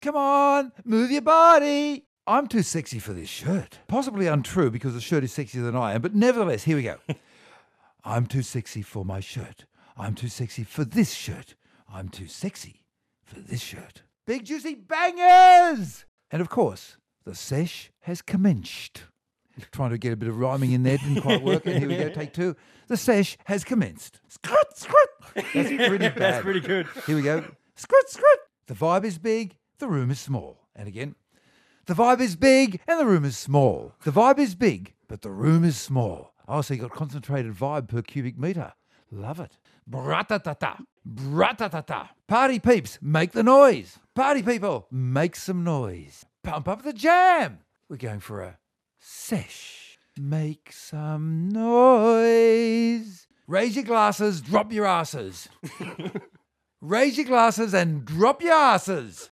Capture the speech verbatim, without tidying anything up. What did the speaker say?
Come on, move your body. I'm too sexy for this shirt. Possibly untrue because the shirt is sexier than I am, but nevertheless, here we go. I'm too sexy for my shirt. I'm too sexy for this shirt. I'm too sexy for this shirt. Big juicy bangers! And of course, the sesh has commenced. Trying to get a bit of rhyming in there, didn't quite work. And here we go, take two. The sesh has commenced. Skrut, skrut. That's pretty bad. That's pretty good. Here we go. Skrut, skrut. The vibe is big, the room is small. And again. The vibe is big and the room is small. The vibe is big, but the room is small. Oh, so you got concentrated vibe per cubic metre. Love it. Brat-ta-ta-ta. Brat-ta-ta-ta. Party peeps, make the noise. Party people, make some noise. Pump up the jam. We're going for a sesh. Make some noise. Raise your glasses, drop your asses. Raise your glasses and drop your asses.